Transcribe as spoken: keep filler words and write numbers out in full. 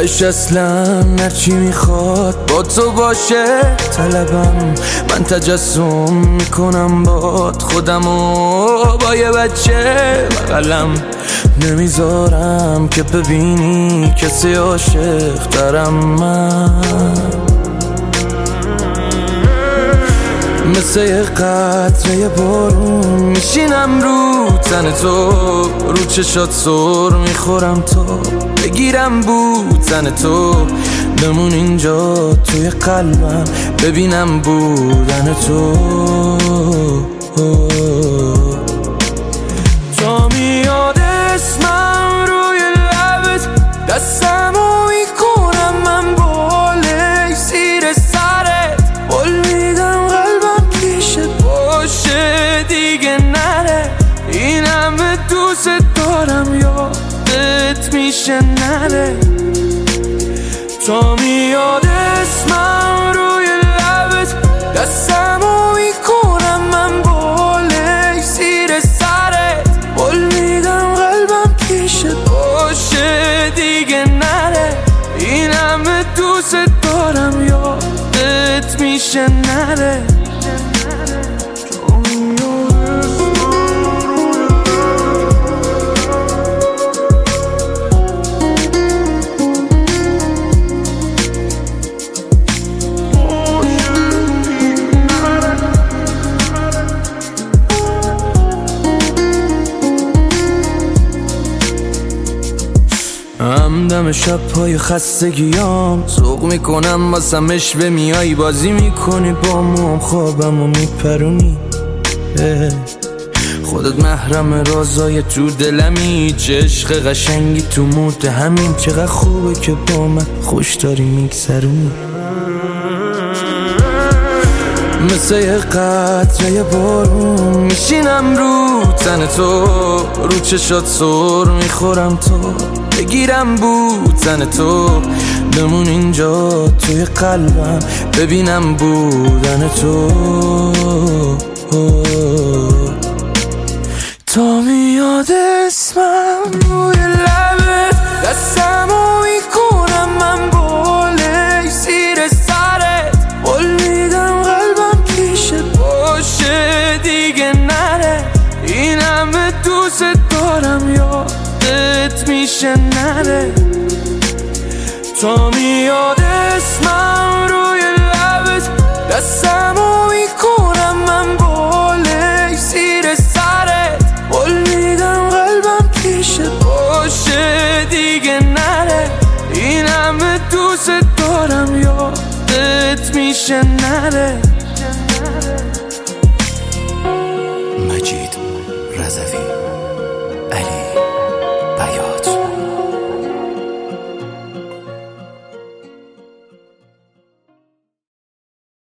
تش اصلا هرچی میخواد با تو باشه طلبم. من تجسم میکنم باد خودمو با یه بچه بغلم. نمیذارم که ببینی کسی عاشق ترم. من مثل یه قطره بارون میشینم رو تن تو، رو چشات سر میخورم تا بگیرم بوتن تو. بمون اینجا توی قلبم ببینم بودن تو. تا میاد اسمم روی لبت دستمو میکنم من بالای زیر سرت. قول میدم قلبم پیشت باشه دیگه نره. این همه دوست دارم یادت میشه نره. تا میاد اسمم روی لبت دستمو میکنم من بالای زیر سرت. قول میدم قلبم پیشت باشه دیگه نره. این همه دوست دارم یادت میشه نره. همدم شب‌های خستگیام سوق میکنم واسم اشوه میای بازی میکنی با موم خوابمو میپرونی. خودت محرم رازای تو دلمی. چه عشق قشنگی تو مود همین. چقدر خوبه که با من خوش داری میگذرونی. مثل یه قطره بارون میشینم رو تن تو، رو چشات سر میخورم تا بگیرم بوتن تو. بمون اینجا توی قلبم ببینم بودن تو. تا میاد اسمم روی لبت دستمو میکنم من بالای زیر سرت. قول میدم قلبم پیشت باشه دیگه نره. این همه دوست دارم یادت میشه نره. تا میاد اسمم روی لبت دستمو میکنم من بالای زیر سرت. قول میدم قلبم پیشت باشه دیگه نره. این همه دوست دارم یادت میشه نره.